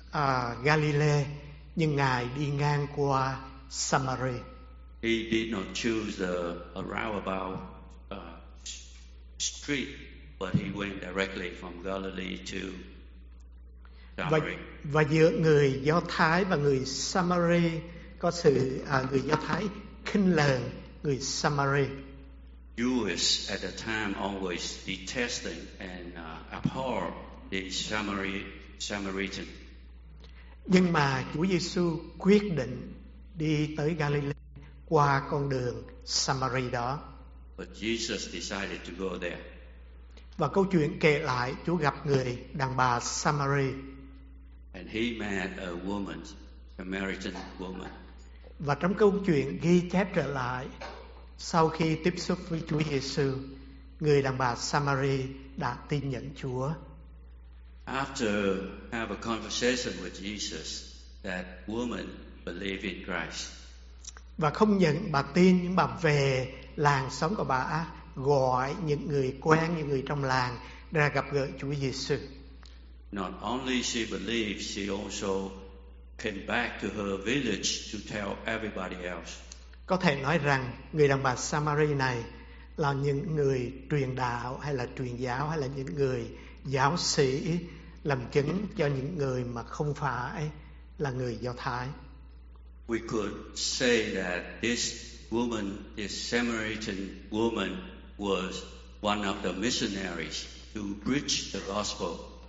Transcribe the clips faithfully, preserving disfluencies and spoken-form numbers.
à, Galilee, nhưng Ngài đi ngang qua Samari. He did not choose a, a roundabout uh, street, but he went directly from Galilee to Và, Samari. và giữa người Do Thái và người Samari có sự à, người Do Thái khinh lờn người Samari. Jews at the time always detesting and uh, abhor the Samari, Samaritan. Nhưng mà Chúa Giêsu quyết định đi tới Galilee qua con đường Samari đó. But Jesus decided to go there. Và câu chuyện kể lại Chúa gặp người đàn bà Samari. And he met a woman, Samaritan woman. Và trong câu chuyện ghi chép trở lại, sau khi tiếp xúc với Chúa Giêsu, người đàn bà Samari đã tin nhận Chúa. After have a conversation with Jesus, that woman believed in Christ. Và không những bà tin, nhưng bà về làng xóm của bà gọi những người quen, những người trong làng ra gặp gỡ Chúa Giêsu. Not only she believed, she also came back to her village to tell everybody else. Có thể nói rằng người đàn bà Samari này là những người truyền đạo hay là truyền giáo hay là những người giáo sĩ làm chứng cho những người mà không phải là người Do Thái. We could say that this woman, this Samaritan woman, was one of the missionaries to preach the gospel.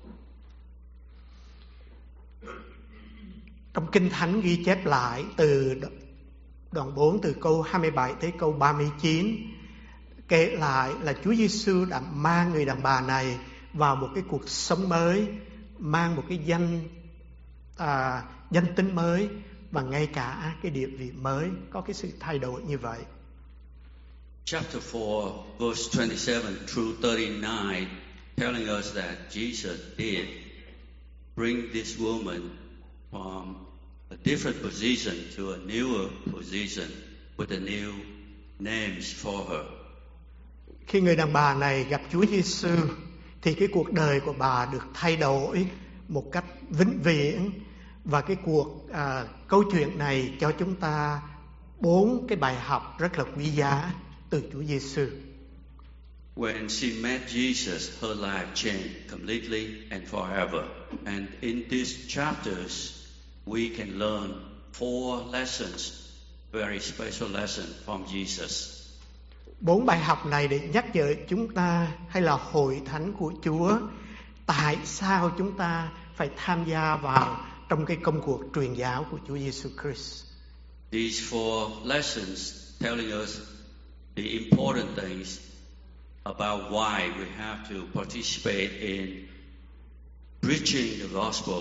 Trong Kinh Thánh ghi chép lại từ đoạn bốn, từ câu hai mươi bảy tới câu ba mươi chín, kể lại là Chúa Giêsu đã mang người đàn bà này vào một cái cuộc sống mới, mang một cái danh à, danh tính mới, và ngay cả cái địa vị mới có cái sự thay đổi như vậy. Chapter four, verse twenty-seven through thirty-nine, telling us that Jesus did bring this woman from a different position to a newer position with a new names for her. Khi người đàn bà này gặp Chúa Giêsu thì cái cuộc đời của bà được thay đổi một cách vĩnh viễn, và cái cuộc à, câu chuyện này cho chúng ta bốn cái bài học rất là quý giá từ Chúa Giêsu. When she met Jesus, her life changed completely and forever. And in these chapters, we can learn four lessons, very special lessons from Jesus. Bốn bài học này để nhắc nhở chúng ta hay là hội thánh của Chúa, tại sao chúng ta phải tham gia vào trong cái công cuộc truyền giáo của Chúa Giêsu Christ. These four lessons telling us the important things about why we have to participate in preaching the gospel.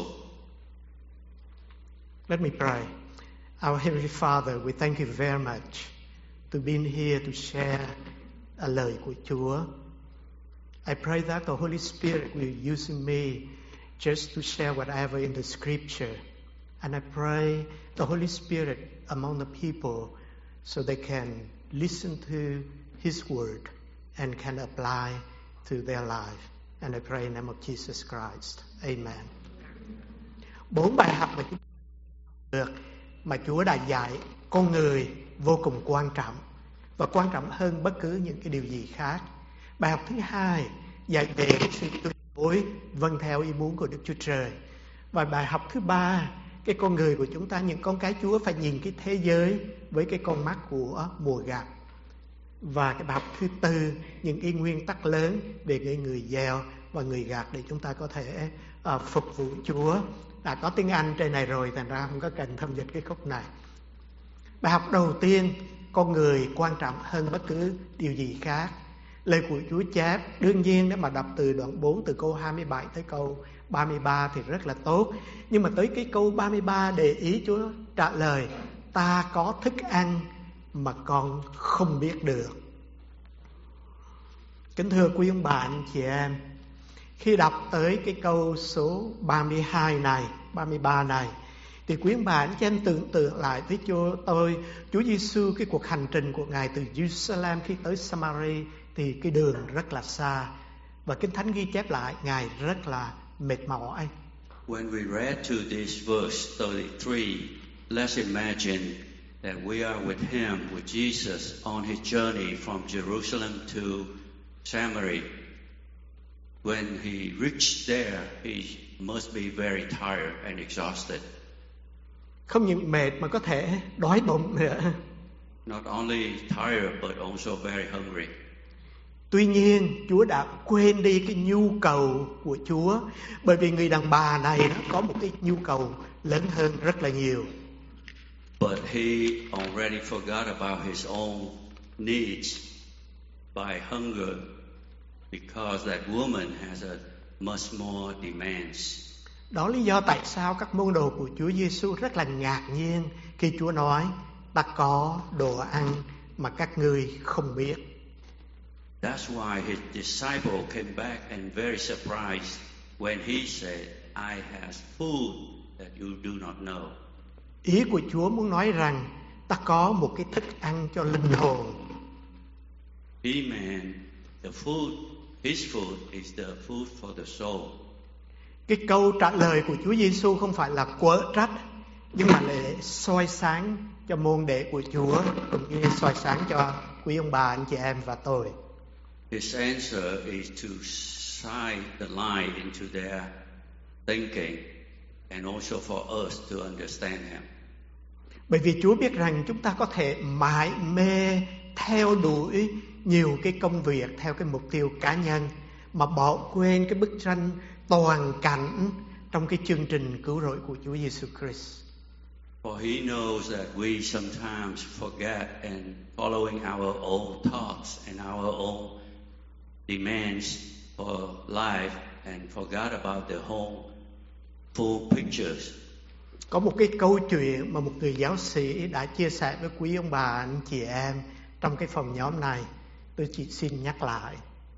Let me pray. Our Heavenly Father, we thank you very much to being here to share a lời của Chúa. I pray that the Holy Spirit will use me just to share whatever in the Scripture. And I pray the Holy Spirit among the people so they can listen to His Word and can apply to their life. And I pray in the name of Jesus Christ. Amen. Bốn bài học mà chúng được mà Chúa đã dạy con người vô cùng quan trọng, và quan trọng hơn bất cứ những cái điều gì khác. Bài học thứ hai dạy về sự tuyệt đối vâng theo ý muốn của Đức Chúa Trời. Và bài học thứ ba, cái con người của chúng ta, những con cái Chúa phải nhìn cái thế giới với cái con mắt của mùa gặt. Và cái bài học thứ tư, những cái nguyên tắc lớn về cái người gieo và người gặt để chúng ta có thể uh, phục vụ Chúa. Đã có tiếng Anh trên này rồi, thành ra không có cần thâm dịch cái khúc này. Bài học đầu tiên, con người quan trọng hơn bất cứ điều gì khác. Lời của Chúa chép, đương nhiên nếu mà đọc từ đoạn bốn, từ câu hai mươi bảy tới câu ba mươi ba thì rất là tốt. Nhưng mà tới cái câu ba mươi ba để ý Chúa trả lời, ta có thức ăn mà con không biết được. Kính thưa quý ông bà anh chị em, khi đọc tới cái câu số ba mươi hai này, ba mươi ba này, thì quý ông bà anh chị em tưởng tượng lại với Chúa tôi, Chúa Giêsu cái cuộc hành trình của Ngài từ Jerusalem khi tới Samari thì cái đường rất là xa. Và Kinh Thánh ghi chép lại Ngài rất là mệt mỏi. When we read to this verse thirty-three, let's imagine that we are with him, with Jesus, on his journey from Jerusalem to Samaria. When he reached there, he must be very tired and exhausted. Không những mệt mà có thể đói bụng nữa. Not only tired but also very hungry. Tuy nhiên, Chúa đã quên đi cái nhu cầu của Chúa, bởi vì người đàn bà này nó có một cái nhu cầu lớn hơn rất là nhiều. But he already forgot about his own needs by hunger, because that woman has a much more demands. Đó là lý do tại sao các môn đồ của Chúa Giêsu rất là ngạc nhiên khi Chúa nói: ta có đồ ăn mà các ngươi không biết. That's why his disciple came back and very surprised when he said, I have food that you do not know. Ý của Chúa muốn nói rằng ta có một cái thức ăn cho linh hồn. He meant the food, his food is the food for the soul. Cái câu trả lời của Chúa Giêsu không phải là quở trách, nhưng mà để soi sáng cho môn đệ của Chúa, cũng như soi sáng cho quý ông bà, anh chị em và tôi. His answer is to shine the light into their thinking and also for us to understand him. Bởi vì Chúa biết rằng chúng ta có thể mải mê theo đuổi nhiều cái công việc theo cái mục tiêu cá nhân, mà bỏ quên cái bức tranh toàn cảnh trong cái chương trình cứu rỗi của Chúa Giêsu Christ. For he knows that we sometimes forget and following our own thoughts and our own demands for life and forgot about the whole full pictures. Có một cái câu chuyện mà một người giáo sĩ đã chia sẻ với quý ông bà, anh chị em trong cái phòng nhóm này. Tôi chỉ xin nhắc lại.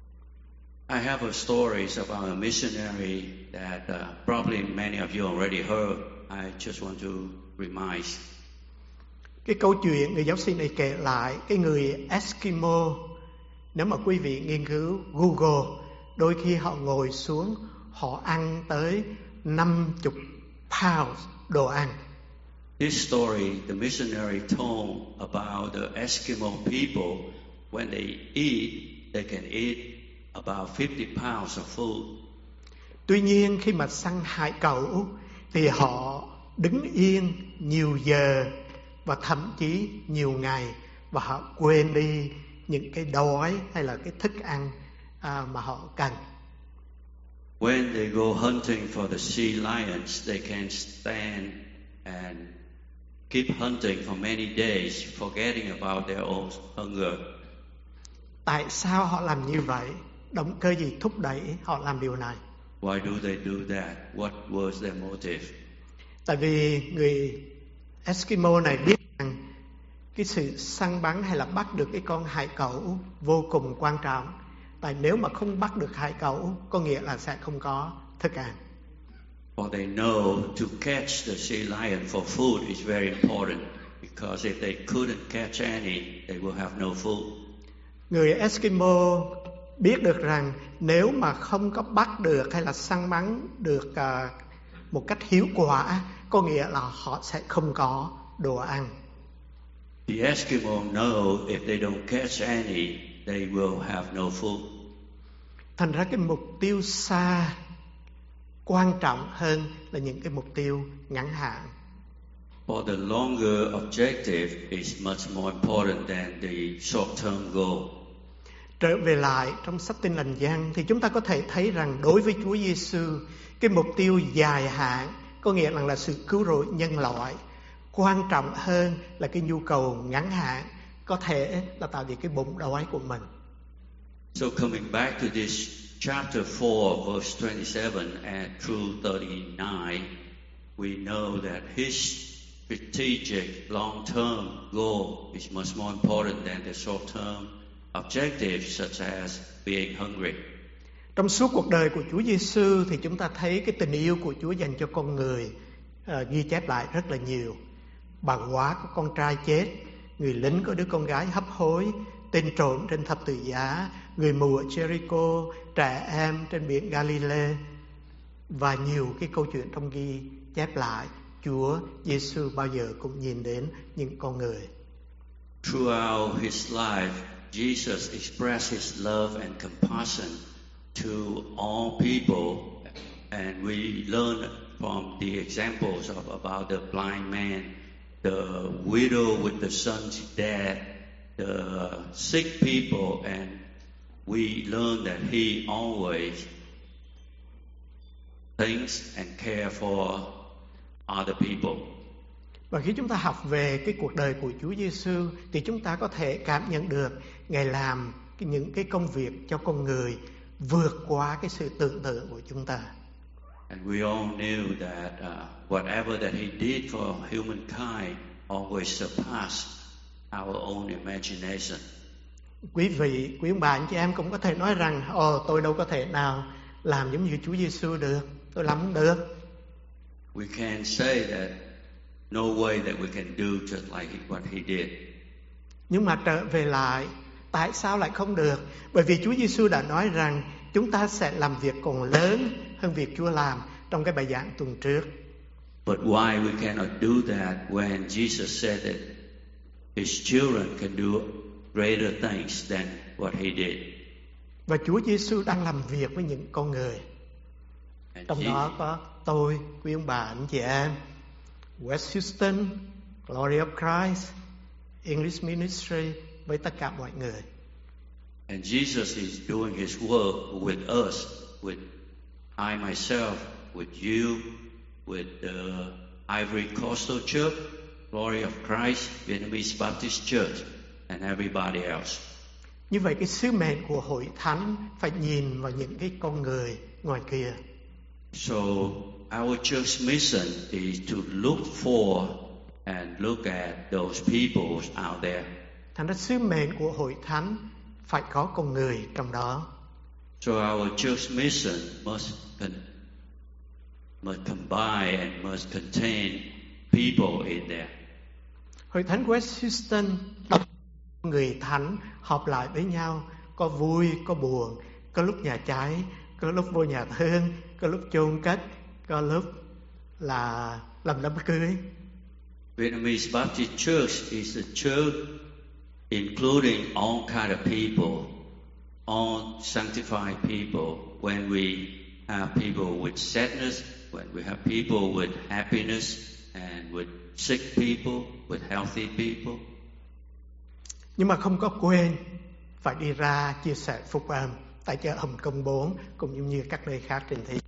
I have a stories about a missionary that uh, probably many of you already heard. I just want to remind. Cái câu chuyện người giáo sĩ này kể lại cái người Eskimo. Nếu mà quý vị nghiên cứu Google, đôi khi họ ngồi xuống, họ ăn tới năm mươi pounds đồ ăn. This story, the missionary told about the Eskimo people. When they eat, they can eat about fifty pounds of food. Tuy nhiên khi mà săn hải cẩu thì họ đứng yên nhiều giờ và thậm chí nhiều ngày, và họ quên đi những cái đói hay là cái thức ăn à, mà họ cần. When they go hunting for the sea lions, they can stand and keep hunting for many days, forgetting about their own hunger. Tại sao họ làm như vậy? Động cơ gì thúc đẩy họ làm điều này? Why do they do that? What was their motive? Tại vì người Eskimo này biết rằng cái sự săn bắn hay là bắt được cái con hải cẩu vô cùng quan trọng. Tại nếu mà không bắt được hải cẩu, có nghĩa là sẽ không có thức ăn. For they know to catch the sea lion for food is very important, because if they couldn't catch any, they will have no food. Người Eskimo biết được rằng nếu mà không có bắt được hay là săn bắn được uh, một cách hiệu quả, có nghĩa là họ sẽ không có đồ ăn. The Eskimo know if they don't catch any, they will have no food. Thành ra cái mục tiêu xa quan trọng hơn là những cái mục tiêu ngắn hạn. For the longer objective is much more important than the short-term goal. Trở về lại trong sách Tin Lành Giăng thì chúng ta có thể thấy rằng đối với Chúa Giêsu, cái mục tiêu dài hạn có nghĩa là, là sự cứu rỗi nhân loại, quan trọng hơn là cái nhu cầu ngắn hạn, có thể là tạo về cái bụng đói của mình. So coming back to this chapter four, verse twenty-seven and through thirty-nine, we know that his strategic long-term goal is much more important than the short-term objectives such as being hungry. Trong suốt cuộc đời của Chúa Giêsu thì chúng ta thấy cái tình yêu của Chúa dành cho con người uh, ghi chép lại rất là nhiều. Bà góa có con trai chết, người lính có đứa con gái hấp hối, tên trộm trên thập tự giá, người mù ở Jericho, trẻ em trên biển Galilee. Và nhiều cái câu chuyện trong ghi chép lại, Chúa Giêsu bao giờ cũng nhìn đến những con người. Throughout his life, Jesus expressed his love and compassion to all people, and we learn from the examples of about the blind man, the widow with the son's dead, the sick people, and we learn that he always thinks and care for other people. Và khi chúng ta học về cái cuộc đời của Chúa Giêsu thì chúng ta có thể cảm nhận được Ngài làm những cái công việc cho con người vượt qua cái sự tưởng tượng của chúng ta. And we all knew that uh, whatever that he did for humankind always surpassed our own imagination. Quý vị, quý ông bà, anh chị em cũng có thể nói rằng, ồ, tôi đâu có thể nào làm giống như Chúa Giêsu được, tôi làm không được. We can say that no way that we can do just like what he did. Nhưng mà trở về lại, tại sao lại không được? Bởi vì Chúa Giêsu đã nói rằng chúng ta sẽ làm việc còn lớn hơn việc Chúa làm trong cái bài giảng tuần trước. But why we cannot do that when Jesus said that his children can do greater things than what he did? Và Chúa Giêsu đang làm việc với những con người. And Trong he- đó có tôi, quý ông bà, anh chị em, West Houston, Glory of Christ, English Ministry, với tất cả mọi người. And Jesus is doing his work with us, with I myself, with you, with the Ivory Coastal Church, Glory of Christ, Vietnamese Baptist Church, and everybody else. Như vậy cái sứ mệnh của hội thánh phải nhìn vào những cái con người ngoài kia. So our church mission is to look for and look at those people out there. Thành ra sứ mệnh của hội thánh phải có con người trong đó. So our church mission must con- must combine and must contain people in there. Hội thánh West Houston đọc người thánh họp lại với nhau, có vui, có buồn, có lúc nhà cháy, có lúc vô nhà thương, có lúc chôn cất, có lúc là làm đám cưới. Vietnamese Baptist Church is a church including all kind of people, all sanctified people. When we have people with sadness, when we have people with happiness, and with sick people, with healthy people. Nhưng mà không có quên phải đi ra chia sẻ phúc âm tại chợ Hồng Kông bốn cũng như các nơi khác trên thế giới.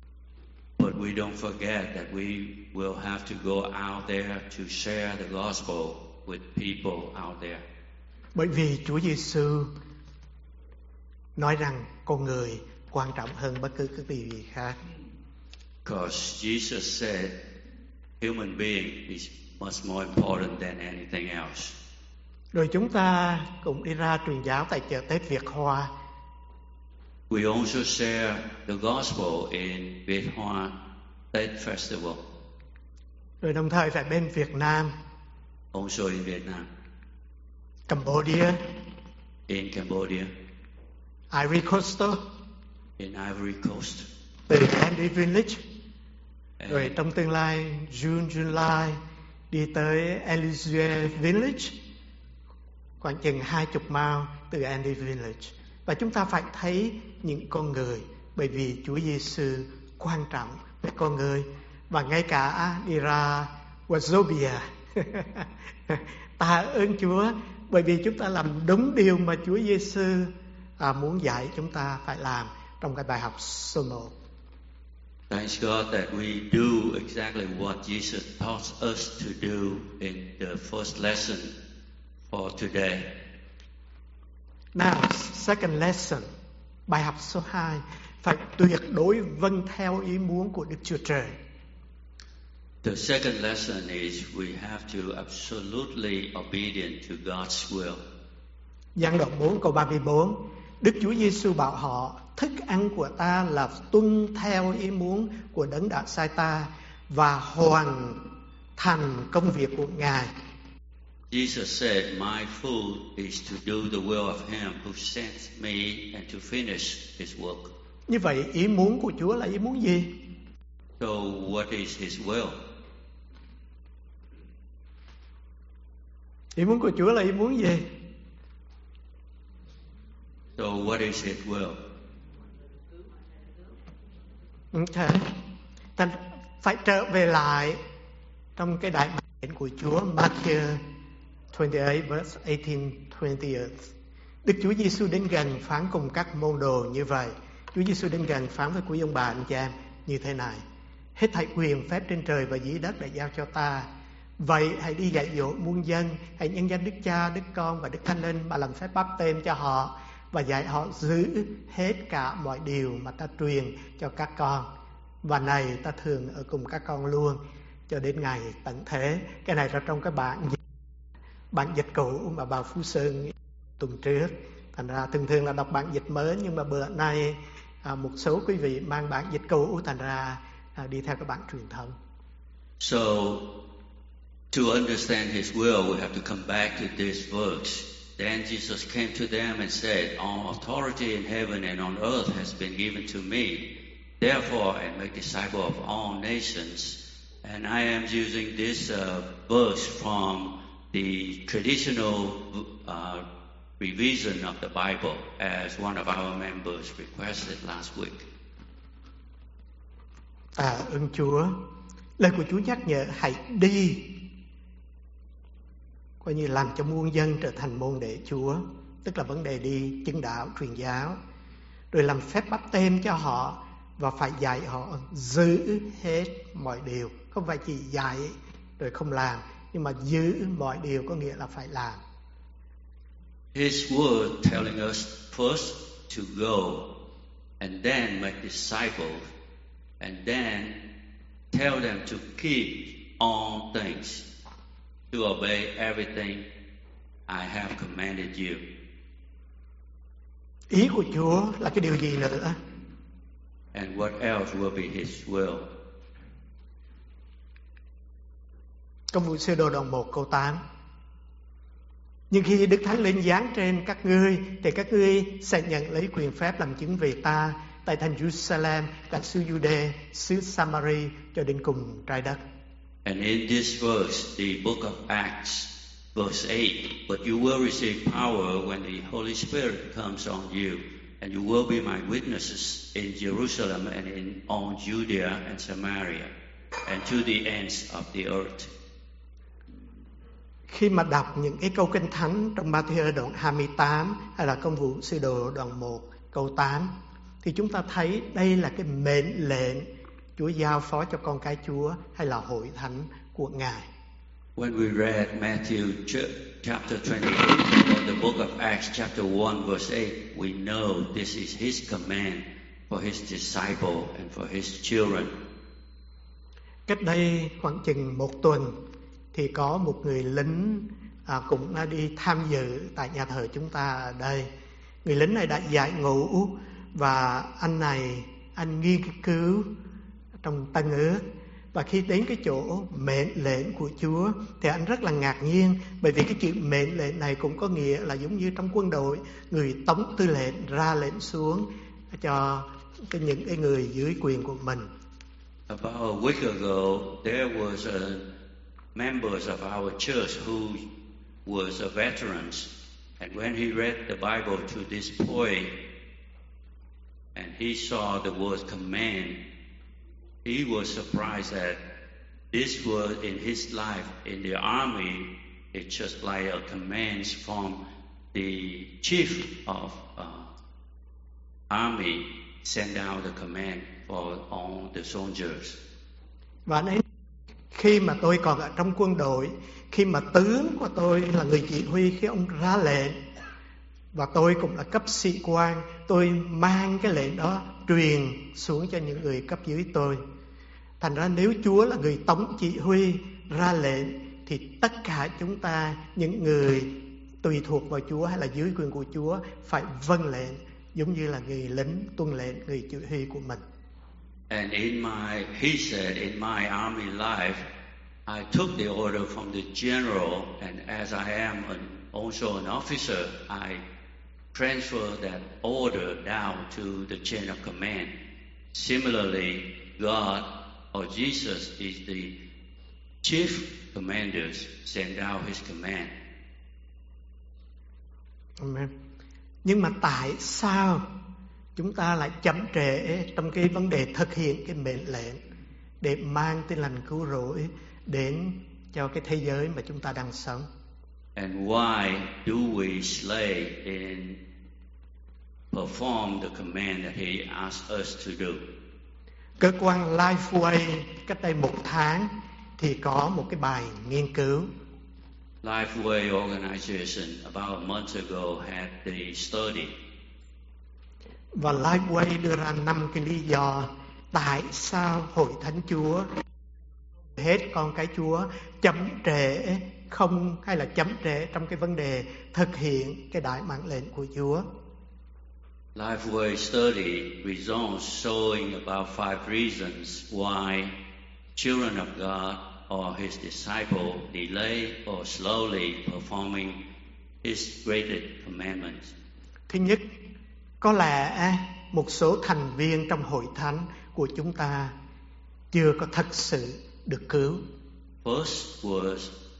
But we don't forget that we will have to go out there to share the gospel with people out there. Bởi vì Chúa Giêsu nói rằng con người quan trọng hơn bất cứ cái điều gì khác. Because Jesus said human being is much more important than anything else. Rồi chúng ta cũng đi ra truyền giáo tại chợ Tết Việt Hoa. We also share the gospel in Việt Hoa Tết Festival, Rồi đồng thời tại bên Việt Nam, also in Vietnam, Cambodia, in Cambodia, Ivory Coast, in Ivory Coast. từ Andy Village. And Rồi trong tương lai June, July đi tới Elysee Village, khoảng chừng hai chục mile từ Andy Village. Và chúng ta phải thấy những con người, bởi vì Chúa Giêsu quan trọng với con người. Và ngay cả đi ra Wazobia, tạ ơn Chúa, bởi vì chúng ta làm đúng điều mà Chúa Giêsu à, muốn dạy chúng ta phải làm trong cái bài học số một. thanks God that we do exactly what Jesus taught us to do in the first lesson for today. Now, second lesson, bài học số hai, phải tuyệt đối vâng theo ý muốn của Đức Chúa Trời. The second lesson is we have to absolutely obedient to God's will. Giăng đoạn bốn câu ba mươi bốn, Đức Chúa Giêsu bảo họ, thức ăn của ta là tuân theo ý muốn của Đấng đã sai ta và hoàn thành công việc của Ngài. Jesus said, my food is to do the will of him who sent me and to finish his work. Như vậy ý muốn của Chúa là ý muốn gì? So what is His will? Ý muốn của Chúa là ý muốn gì? So what is His will? Okay. Ta phải trở về lại trong cái đại mệnh của Chúa, Matthew twenty-eight verse eighteen twentieth. Đức Chúa Giêsu đến gần phán cùng các môn đồ như vậy. Chúa Giêsu đến gần phán với quý ông bà anh chị em như thế này: hết thảy quyền phép trên trời và dưới đất đã giao cho ta. Vậy hãy đi dạy dỗ muôn dân, hãy nhân danh Đức Cha, Đức Con và Đức Thánh Linh mà làm phép báp têm cho họ và dạy họ giữ hết cả mọi điều mà ta truyền cho các con. Và này ta thường ở cùng các con luôn cho đến ngày tận thế. Cái này ra trong cái bản bản dịch cũ mà bà Phú Sơn tuần trước. Thành ra thường thường là đọc bản dịch mới, nhưng mà bữa nay à, một số quý vị mang bản dịch cũ, thành ra à, đi theo cái bản truyền thống. So to understand His will, we have to come back to this verse. Then Jesus came to them and said, all authority in heaven and on earth has been given to me. Therefore, I make disciples of all nations. And I am using this uh, verse from the traditional uh, revision of the Bible, as one of our members requested last week. À, ơn Chúa. Lời của Chúa nhắc nhở hãy đi, coi như làm cho muôn dân trở thành môn đệ Chúa, tức là vấn đề đi chứng đạo, truyền giáo, rồi làm phép báp têm cho họ và phải dạy họ giữ hết mọi điều. Không phải chỉ dạy rồi không làm, nhưng mà giữ mọi điều có nghĩa là phải làm. His word telling us first to go, and then make disciples, and then tell them to keep all things, to obey everything I have commanded you. Ý của Chúa là cái điều gì nữa? And what else will be His will? Công vụ Sơ Đồ đoạn một câu tám. Nhưng khi Đức Thánh Linh giáng trên các ngươi, thì các ngươi sẽ nhận lấy quyền phép làm chứng về ta tại thành Jerusalem, cả xứ Jude, xứ Samari cho đến cùng trái đất. And in this verse, the book of Acts, verse eight, but you will receive power when the Holy Spirit comes on you, and you will be my witnesses in Jerusalem and in all Judea and Samaria, and to the ends of the earth. Khi mà đọc những cái câu kinh thánh trong Ma-thi-ơ đoạn hai mươi tám hay là Công vụ Sơ Đồ đoạn một câu tám, thì chúng ta thấy đây là cái mệnh lệnh Chúa giao phó cho con cái Chúa hay là hội thánh của Ngài. When we read Matthew chapter twenty-eight or the book of Acts chapter one verse eight, we know this is His command for His disciple and for His children. Cách đây khoảng chừng một tuần thì có một người lính à, cũng đã đi tham dự tại nhà thờ chúng ta ở đây. Người lính này đã giải ngũ và anh này anh nghiên cứu trong Tân Ước, và khi đến cái chỗ mệnh lệnh của Chúa thì anh rất là ngạc nhiên, bởi vì cái chữ mệnh lệnh này cũng có nghĩa là giống như trong quân đội, người tống tư lệnh ra lệnh xuống cho cái những cái người dưới quyền của mình. About a week ago, there was a members of our church who was a veterans, and when he read the Bible to this boy, and he saw the word command, he was surprised that this word in his life in the army, it's just like a command from the chief of uh, army send out the command for all the soldiers. Và nên khi mà tôi còn ở trong quân đội, khi mà tướng của tôi là người chỉ huy, khi ông ra lệnh, và tôi cũng là cấp sĩ quan, tôi mang cái lệnh đó truyền xuống cho những người cấp dưới tôi. Thành ra nếu Chúa là người tống chỉ huy ra lệnh, thì tất cả chúng ta, những người tùy thuộc vào Chúa hay là dưới quyền của Chúa, phải vâng lệnh giống như là người lính tuân lệnh người chỉ huy của mình. And in my, he said, in my army life, I took the order from the general, and as I am an, also an officer, I transfer that order down to the chain of command. Similarly, God or Jesus is the chief commander, send out his command. Amen. Nhưng mà tại sao chúng ta lại chậm trễ trong cái vấn đề thực hiện cái mệnh lệnh để mang tin lành cứu rỗi đến cho cái thế giới mà chúng ta đang sống? And why do we slay in perform the command that he asked us to do? Cơ quan Lifeway cách đây một tháng thì có một cái bài nghiên cứu. Lifeway organization about a month ago had the study. Và Lifeway đưa ra năm cái lý do tại sao Hội Thánh Chúa hết con cái Chúa chậm trễ không hay là chậm trễ trong cái vấn đề thực hiện cái đại mạng lệnh của Chúa. Lifeway study results showing about five reasons why children of God or his disciple delay or slowly performing his greatest commandments. Thứ nhất, có lẽ một số thành viên trong hội thánh của chúng ta chưa có thật sự được cứu. First was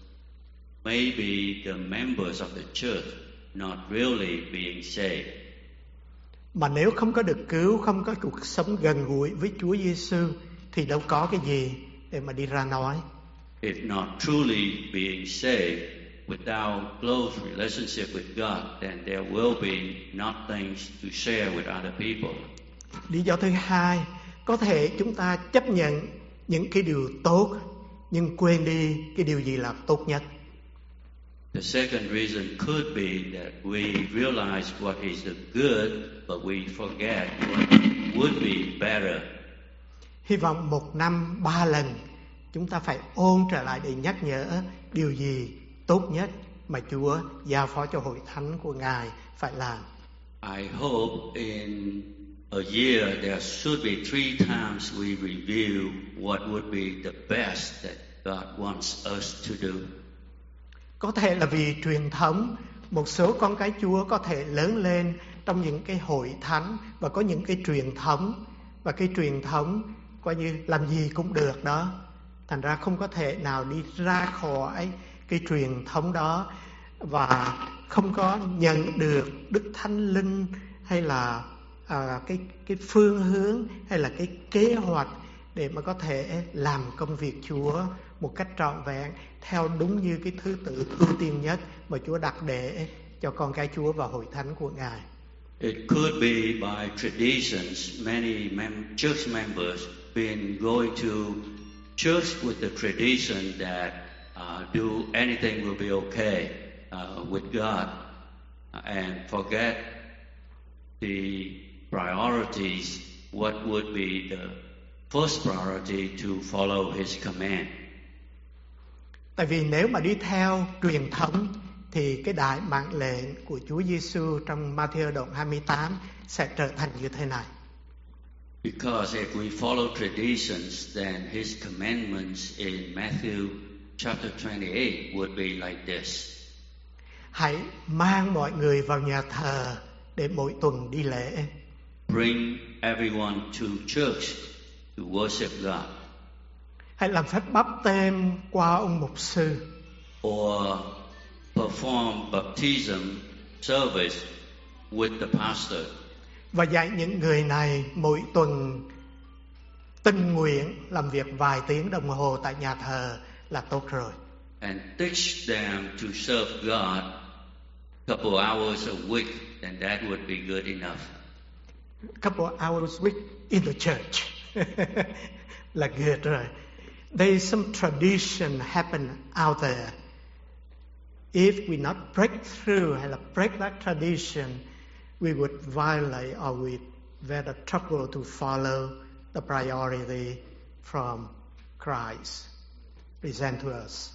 maybe the members of the church not really being saved. Mà nếu không có được cứu, không có cuộc sống gần gũi với Chúa Giêsu thì đâu có cái gì để mà đi ra nói. If not truly being saved, without close relationship with God, then there will be nothing to share with other people. Lý do thứ hai, có thể chúng ta chấp nhận những cái điều tốt nhưng quên đi cái điều gì là tốt nhất. The second reason could be that we realize what is the good, but we forget what would be better. Hy vọng một năm ba lần chúng ta phải ôn trở lại để nhắc nhở điều gì tốt nhất mà Chúa giao phó cho hội thánh của Ngài phải làm. I hope in a year there should be three times we review what would be the best that God wants us to do. Có thể là vì truyền thống, một số con cái Chúa có thể lớn lên trong những cái hội thánh và có những cái truyền thống, và cái truyền thống coi như làm gì cũng được đó. Thành ra không có thể nào đi ra khỏi cái truyền thống đó và không có nhận được Đức Thánh Linh hay là à, cái cái phương hướng hay là cái kế hoạch để mà có thể làm công việc Chúa một cách trọn vẹn theo đúng như cái thứ tự ưu tiên nhất mà Chúa đặt để cho con cái Chúa và hội thánh của Ngài. It could be by traditions. Many mem- church members been going to church with the tradition that uh, do anything will be okay uh, with God uh, and forget the priorities. What would be the first priority to follow His command? Tại vì nếu mà đi theo truyền thống thì cái đại mạng lệnh của Chúa Giêsu trong Ma-thi-ơ đoạn hai mươi tám sẽ trở thành như thế này. Because if we follow traditions, then His commandments in Matthew chapter twenty-eight would be like this. Hãy mang mọi người vào nhà thờ để mỗi tuần đi lễ. Bring everyone to church to worship God. Hãy làm phép báp têm qua ông mục sư. Or perform baptism service with the pastor. Và dạy những người này mỗi tuần tình nguyện làm việc vài tiếng đồng hồ tại nhà thờ là tốt rồi. And teach them to serve God a couple hours a week, and that would be good enough. Couple hours a week in the church là good rồi. There is some tradition happen out there. If we not break through hay là break that tradition, we would violate or we have the trouble to follow the priority from Christ present to us.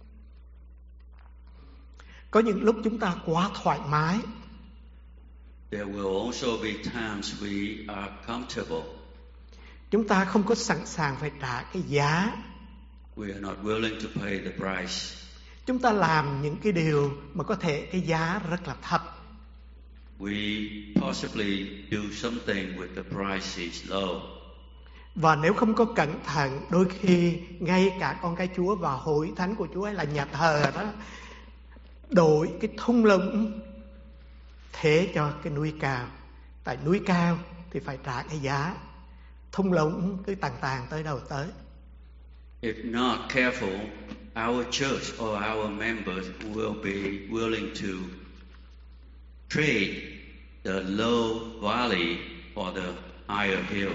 Có những lúc chúng ta quá thoải mái. There will also be times we are comfortable. Chúng ta không có sẵn sàng phải trả cái giá. We are not willing to pay the price. Chúng ta làm những cái điều mà có thể cái giá rất là thấp. We possibly do something with the price is low. Và nếu không có cẩn thận, đôi khi ngay cả con cái Chúa và hội thánh của Chúa hay là nhà thờ đó đổi cái thung lũng thế cho cái núi cao. Tại núi cao thì phải trả cái giá, thung lũng cứ tàn tàn tới đâu tới. If not careful, our church or our members will be willing to trade the low valley for the higher hill.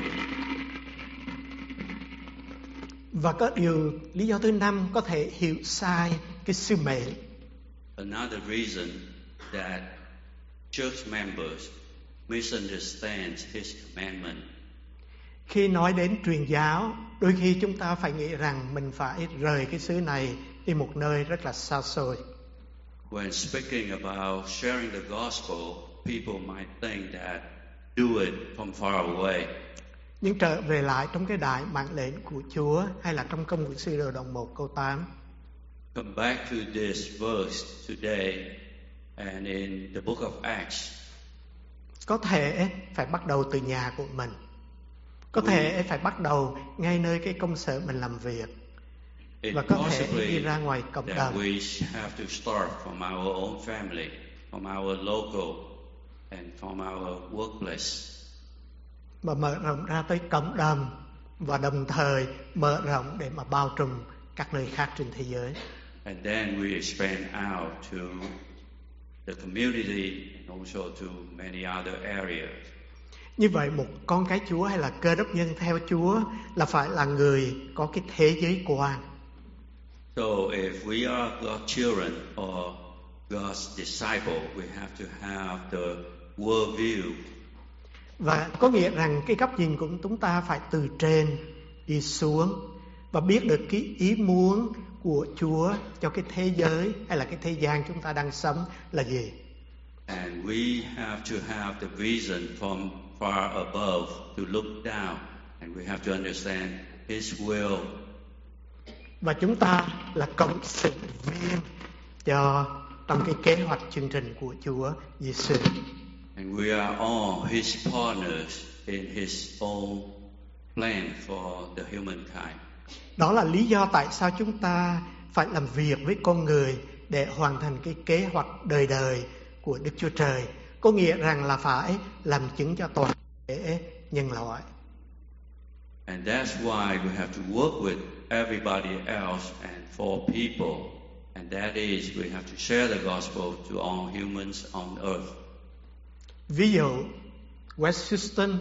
Và có điều lý do thứ năm có thể hiểu sai cái sứ mệnh. Another reason that church members misunderstand His commandment. Khi nói đến truyền giáo, đôi khi chúng ta phải nghĩ rằng mình phải rời cái xứ này đi một nơi rất là xa xôi. When speaking about sharing the gospel, people might think that do it from far away. Nhưng trở về lại trong cái đại mạng lệnh của Chúa hay là trong Công vụ Sư Đồ Đồng một câu tám. Come back to this verse today and in the book of Acts. Có thể phải bắt đầu từ nhà của mình. Có thể phải bắt đầu ngay nơi cái công sở mình làm việc. Và có thể đi ra ngoài cộng đồng. We have to start from our own family, from our local and from our workplace. Mà mở rộng ra tới cộng đồng và đồng thời mở rộng để mà bao trùm các nơi khác trên thế giới. And then we expand out to the community and also to many other areas. Như vậy một con cái Chúa hay là Cơ đốc nhân theo Chúa là phải là người có cái thế giới quan. So if we are God's children or God's disciple, we have to have the world view. Và có nghĩa rằng cái góc nhìn của chúng ta phải từ trên đi xuống và biết được cái ý muốn của Chúa cho cái thế giới hay là cái thế gian chúng ta đang sống là gì. And we have to have the vision from far above to look down, and we have to understand His will. Và chúng ta là cộng sự viên cho trong cái kế hoạch chương trình của Chúa Giêsu. And we are all His partners in His own plan for the humankind. Đó là lý do tại sao chúng ta phải làm việc với con người để hoàn thành cái kế hoạch đời đời của Đức Chúa Trời. Có nghĩa rằng là phải làm chứng cho toàn thể nhân loại. And that's why we have to work with everybody else and for people. And that is, we have to share the gospel to all humans on earth. Ví dụ, West Houston,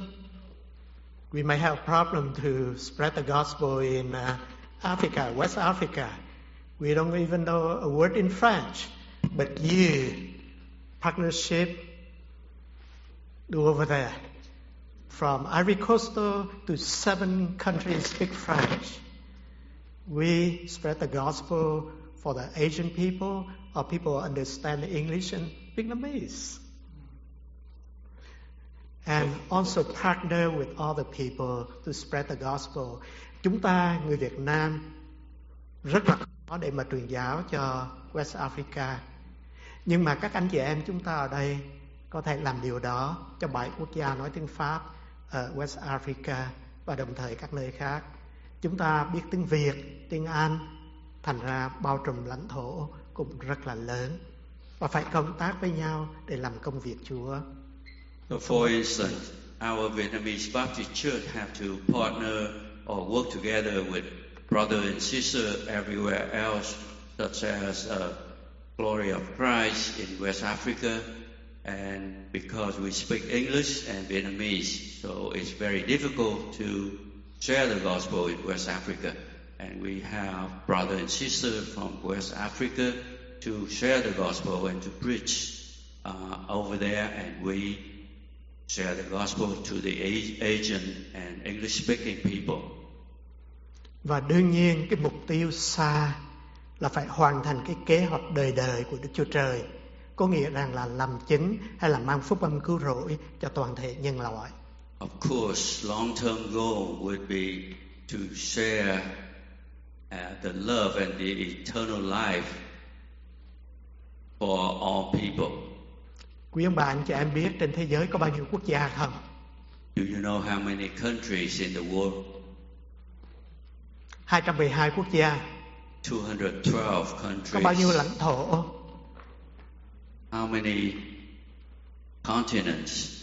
we may have a problem to spread the gospel in uh, Africa, West Africa. We don't even know a word in French, but you, partnership, do over there. From Ivory Coast to seven countries speak French. We spread the gospel for the Asian people or people who understand English and Vietnamese. And also partner with other people to spread the gospel. Chúng ta, người Việt Nam, rất là khó để mà truyền giáo cho West Africa. Nhưng mà các anh chị em chúng ta ở đây có thể làm điều đó cho bảy quốc gia nói tiếng Pháp ở West Africa và đồng thời các nơi khác. Chúng ta biết tiếng Việt, tiếng Anh, thành ra bao trùm lãnh thổ cũng rất là lớn. Và phải cộng tác với nhau để làm công việc Chúa. So for instance, our Vietnamese Baptist Church have to partner or work together with brothers and sisters everywhere else, such as uh, Glory of Christ in West Africa. And because we speak English and Vietnamese, so it's very difficult to share the gospel in West Africa. And we have brothers and sisters from West Africa to share the gospel and to preach uh, over there. And we share the gospel to the Asian and English-speaking people. Và đương nhiên cái mục tiêu xa là phải hoàn thành cái kế hoạch đời đời của Đức Chúa Trời. Có nghĩa rằng là làm chứng hay là mang phúc âm cứu rỗi cho toàn thể nhân loại. Of course, long-term goal would be to share uh, the love and the eternal life for all people. Quý ông bà anh chị em biết trên thế giới có bao nhiêu quốc gia không? Do you know how many countries in the world? hai trăm mười hai quốc gia. two hundred twelve Có bao nhiêu countries. lãnh thổ? How many continents?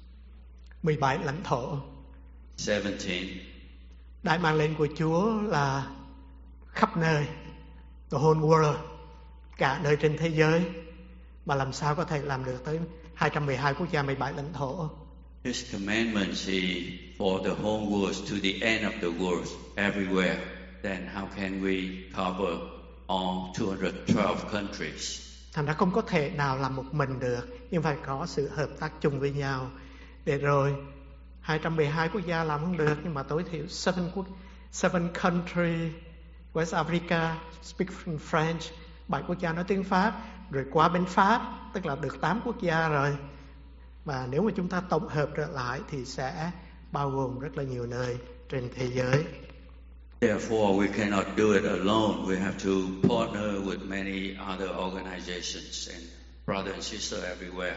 mười bảy lãnh thổ. seventeen. Đại mạng lệnh của Chúa là khắp nơi, the whole world, cả nơi trên thế giới. Mà làm sao có thể làm được tới hai trăm mười hai quốc gia, mười bảy lãnh thổ? His commandments is for the whole world, to the end of the world, everywhere. Then how can we cover all two hundred twelve countries? Thành ra không có thể nào làm một mình được, nhưng phải có sự hợp tác chung với nhau. Để rồi hai trăm mười hai quốc gia làm không được, nhưng mà tối thiểu seven quốc seven country, West Africa speak French, bảy quốc gia nói tiếng Pháp, rồi qua bên Pháp tức là được tám quốc gia rồi. Mà nếu mà chúng ta tổng hợp trở lại thì sẽ bao gồm rất là nhiều nơi trên thế giới. Therefore, we cannot do it alone. We have to partner with many other organizations and brothers and sisters everywhere.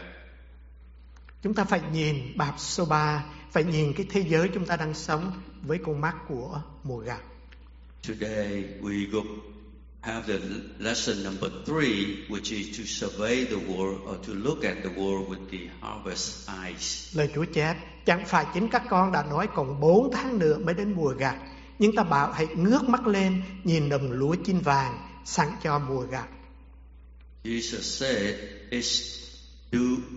Chúng ta phải nhìn bab số ba, phải nhìn cái thế giới chúng ta đang sống với con mắt của mùa gặt. Today we go have the lesson number three, which is to survey the world or to look at the world with the harvest eyes. Lời Chúa chép, chẳng phải chính các con đã nói còn bốn tháng nữa mới đến mùa gặt, nhưng ta bảo hãy ngước mắt lên nhìn đồng lúa chín vàng sẵn cho mùa gặt. Jesus said, "It's do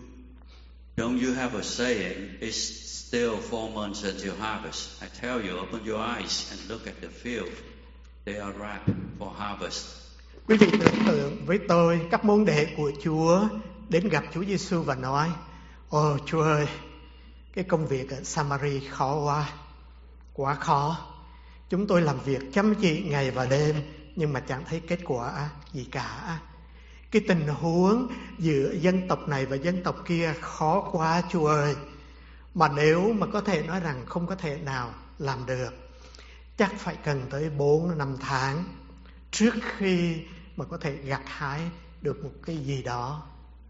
don't you have a saying? It's still four months until harvest. I tell you, open your eyes and look at the field. They are ripe for harvest." Quý vị tưởng tượng với tôi các môn đệ của Chúa đến gặp Chúa Giêsu và nói: "Ồ Chúa ơi, cái công việc ở Samari khó quá, quá khó. Chúng tôi làm việc chăm chỉ ngày và đêm nhưng mà chẳng thấy kết quả gì cả. Cái tình huống giữa dân tộc này và dân tộc kia khó quá Chúa ơi. Mà nếu mà có thể nói rằng không có thể nào làm được, chắc phải cần tới bốn năm tháng trước khi mà có thể gặt hái được một cái gì đó."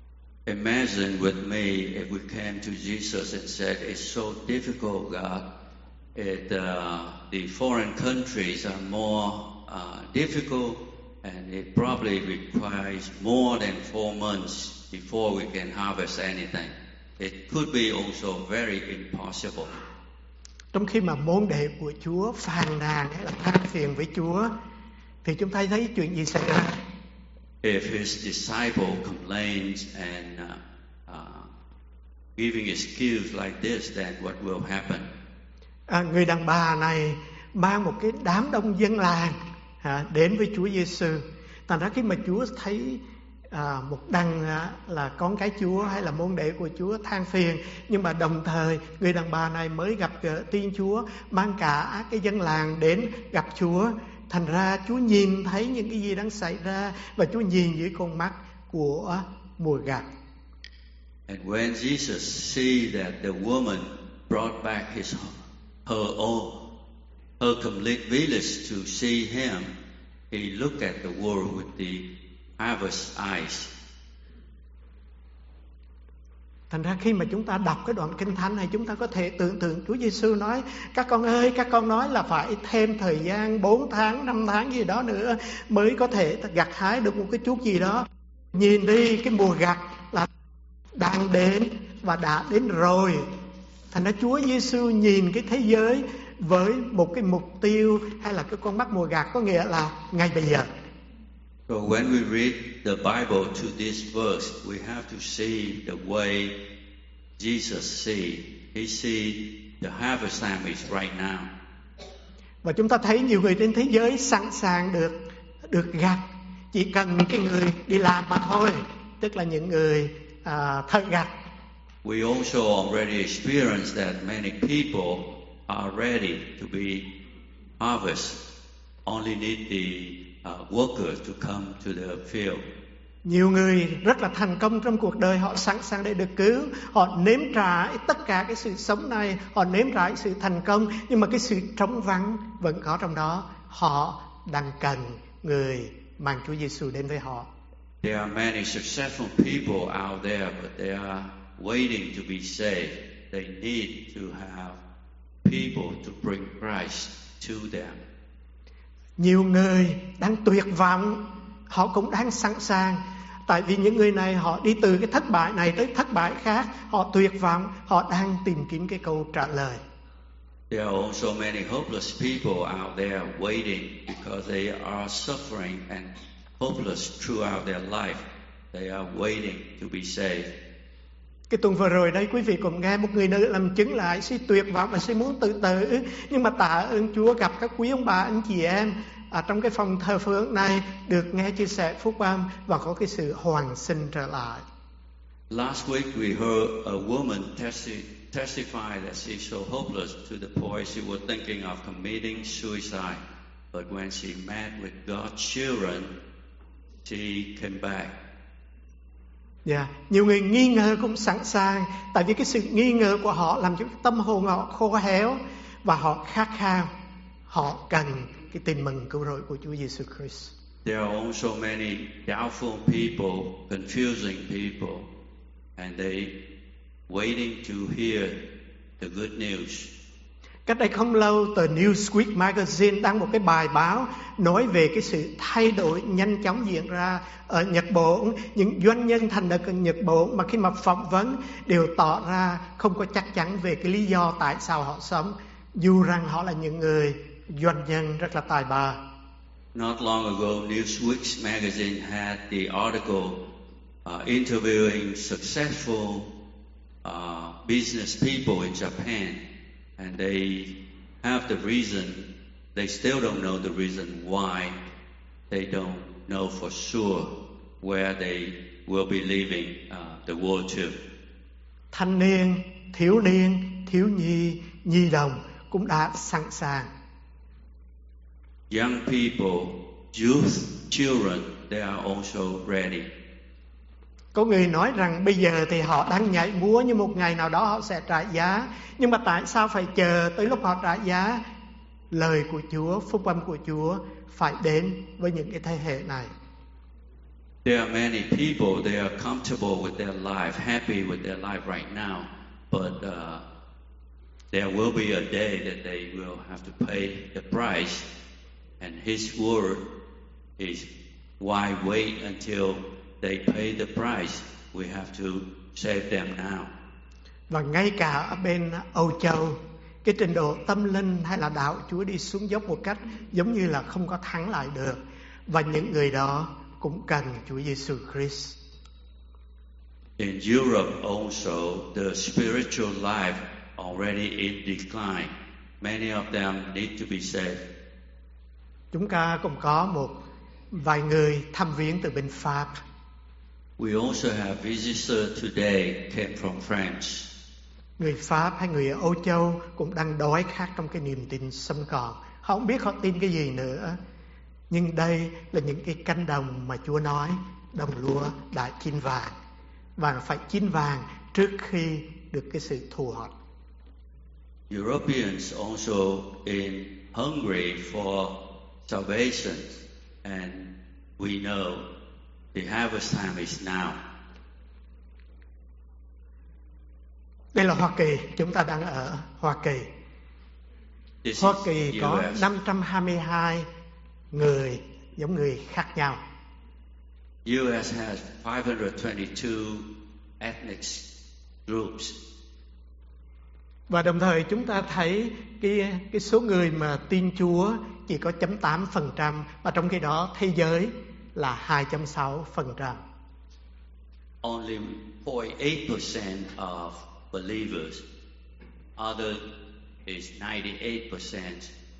Imagine with me if we came to Jesus and said, "It's so difficult, God. It, uh, the foreign countries are more uh, difficult, and it probably requires more than four months before we can harvest anything. It could be also very impossible." Trong khi mà môn đệ của Chúa phàn nàn hay là than phiền với Chúa, thì chúng ta thấy chuyện gì xảy ra? If his disciple complains and uh, uh, giving excuse like this, then what will happen? À, người đàn bà này mang một cái đám đông dân làng à, đến với Chúa Giêsu. Thành ra khi mà Chúa thấy à, một đằng à, là con cái Chúa hay là môn đệ của Chúa than phiền, nhưng mà đồng thời người đàn bà này mới gặp gỡ tin Chúa, mang cả cái dân làng đến gặp Chúa. Thành ra Chúa nhìn thấy những cái gì đang xảy ra và Chúa nhìn dưới con mắt của mùa gặt. And when Jesus see that the woman brought back his her own her complete village to see him, he looked at the world with the harvest eyes. Thành ra khi mà chúng ta đọc cái đoạn Kinh Thánh này, chúng ta có thể tưởng tượng Chúa Giêsu nói: "Các con ơi, các con nói là phải thêm thời gian bốn tháng, năm tháng gì đó nữa mới có thể gặt hái được một cái chút gì đó. Nhìn đi, cái mùa gặt là đang đến và đã đến rồi." Thành ra Chúa Giêsu nhìn cái thế giới với một cái mục tiêu hay là cái con mắt mùa gặt, có nghĩa là ngay bây giờ. So when we read the Bible to this verse, we have to see the way Jesus see. He see the harvest time is right now. Và chúng ta thấy nhiều người trên thế giới sẵn sàng được được gặt, chỉ cần cái người đi làm mà thôi, tức là những người à, thợ gặt. We also already experienced that many people are ready to be harvest. Only need the uh, workers to come to the field. Nhiều người rất là thành công trong cuộc đời, họ sẵn sàng để được cứu, họ nếm trải tất cả cái sự sống này, họ nếm trải sự thành công, nhưng mà cái sự trống vắng vẫn có trong đó. Họ đang cần người mang Chúa Giêsu đến với họ. There are many successful people out there, but they are waiting to be saved. They need to have people to bring Christ to them. Nhiều người đang tuyệt vọng, họ cũng đang sẵn sàng. Tại vì những người này họ đi từ cái thất bại này tới thất bại khác, họ tuyệt vọng, họ đang tìm kiếm cái câu trả lời. There are also many hopeless people out there waiting because they are suffering and hopeless throughout their life. They are waiting to be saved. Cái tuần vừa rồi đây quý vị cũng nghe một người nữ làm chứng lại, si tuyệt vọng và si muốn tự tử, nhưng mà tạ ơn Chúa gặp các quý ông bà anh chị em ở trong cái phòng thờ phượng này được nghe chia sẻ phúc âm và có cái sự hoàn sinh trở lại. Last week we heard a woman testi- testify that she's so hopeless to the point she was thinking of committing suicide, but when she met with God's children, she came back. Dạ, yeah. Nhiều người nghi ngờ cũng sẵn sàng, tại vì cái sự nghi ngờ của họ làm cho tâm hồn họ khô héo và họ khát khao, họ cần cái tin mừng cứu rỗi của Chúa Giêsu Christ. There are also many doubtful people, confusing people, and they waiting to hear the good news. Cách đây không lâu, tờ Newsweek magazine đăng một cái bài báo nói về cái sự thay đổi nhanh chóng diễn ra ở Nhật Bản. Những doanh nhân thành đạt ở Nhật Bản mà khi mà phỏng vấn đều tỏ ra không có chắc chắn về cái lý do tại sao họ sống, dù rằng họ là những người doanh nhân rất là tài ba. Not long ago, Newsweek magazine had the article uh, interviewing successful uh, business people in Japan. And they have the reason, they still don't know the reason why they don't know for sure where they will be leaving uh, the world to. Thanh niên, thiếu niên, thiếu nhi, nhi đồng cũng đã sẵn sàng. Young people, youth, children, they are also ready. Có người nói rằng bây giờ thì họ đang nhảy múa, nhưng một ngày nào đó họ sẽ trả giá. Nhưng mà tại sao phải chờ tới lúc họ trả giá? Lời của Chúa, phúc âm của Chúa phải đến với những cái thế hệ này. There are many people, they are comfortable with their life, happy with their life right now. But uh, there will be a day that they will have to pay the price. And His word is, why wait until they pay the price? We have to save them now. Và ngay cả ở bên Âu Châu, cái trình độ tâm linh hay là đạo Chúa đi xuống dốc một cách giống như là không có thắng lại được. Và những người đó cũng cần Chúa Giêsu Christ. In Europe also, the spiritual life already in decline. Many of them need to be saved. Chúng ta cũng có một vài người thăm viếng từ bên Pháp. We also have visitors today came from France. Người Pháp hay người ở Âu Châu cũng đang đói khát trong cái niềm tin sống còn. Họ không biết họ tin cái gì nữa. Nhưng đây là những cái cánh đồng mà Chúa nói đồng lúa đã chín vàng. Và phải chín vàng trước khi được cái sự thu hoạch. Europeans also in hungry for salvation, and we know the harvest time is now. Đây là Hoa Kỳ, chúng ta đang ở Hoa Kỳ. This Hoa Kỳ is có U S. năm trăm hai mươi hai người giống người khác nhau. U S has five hundred twenty-two ethnic groups. Và đồng thời chúng ta thấy cái, cái số người mà tin Chúa chỉ có chấm tám phần trăm, và trong khi đó thế giới là hai chấm sáu phần trăm. Only zero point eight percent of believers. Other is ninety-eight percent.